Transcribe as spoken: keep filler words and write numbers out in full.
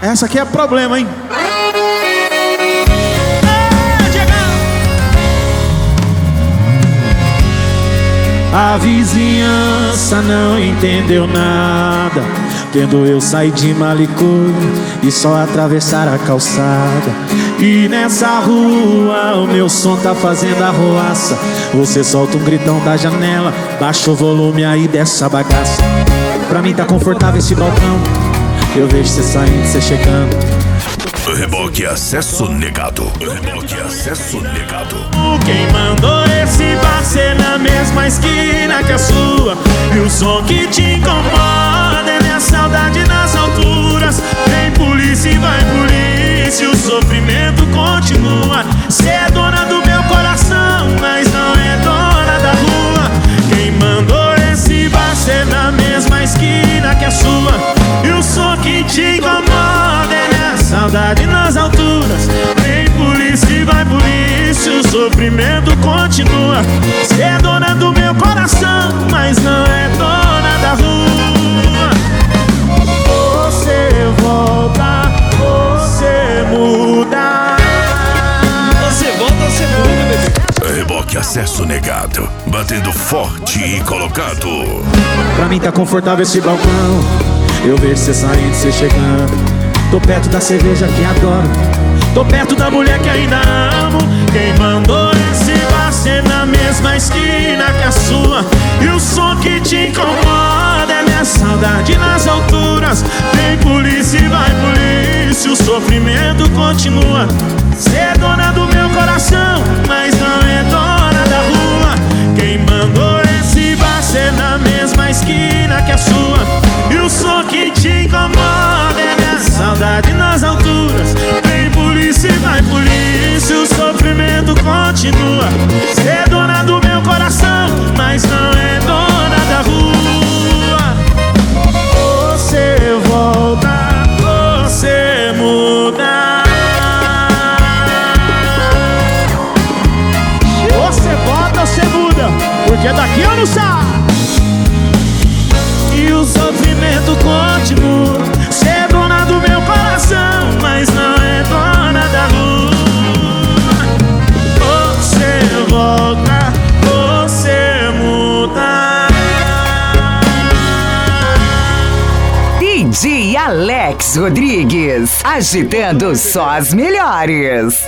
Essa aqui é problema, hein? A vizinhança não entendeu nada, tendo eu sair de Malicô e só atravessar a calçada. E nessa rua o meu som tá fazendo arruaça. Você solta um gritão da janela, baixa o volume aí dessa bagaça. Pra mim tá confortável esse balcão, eu vejo cê saindo, cê chegando. Reboque acesso negado. Reboque acesso negado. Quem mandou esse bar ser na mesma esquina que a sua? E o som que te incomoda é minha saudade nas alturas. Vem polícia e vai polícia, o sofrimento continua. Cê é dona do meu coração, mas não é dona da rua. Quem mandou esse bar ser na mesma esquina que a sua? E o som que te incomoda é minha saudade nas alturas. Vem polícia e vai polícia, o sofrimento continua. Cê é dona do meu coração, mas não é dona da rua. Você volta, você muda. Você volta, você muda, bebê. Reboque acesso negado. Batendo forte e colocado. Pra mim tá confortável esse balcão, eu vejo cê saindo, cê chegando. Tô perto da cerveja que adoro, tô perto da mulher que ainda amo. Quem mandou esse bar ser na mesma esquina que a sua? E o som que te incomoda é minha saudade nas alturas. Vem polícia e vai polícia, o sofrimento continua. Cê é dona do meu coração, mas não é dona da rua. Quem mandou esse bar ser na mesma esquina que a sua? E o som que te incomoda é minha saudade nas alturas. Vem polícia e vai polícia, o sofrimento continua. Cê é dona do meu coração, mas não é dona da rua. Você volta, você muda. Você volta, você muda, porque daqui eu não saio. E o sofrimento continua. Cê é dona do meu coração, mas não é dona da rua. Você volta, você muda. D J Alex Rodrigues, agitando só as melhores.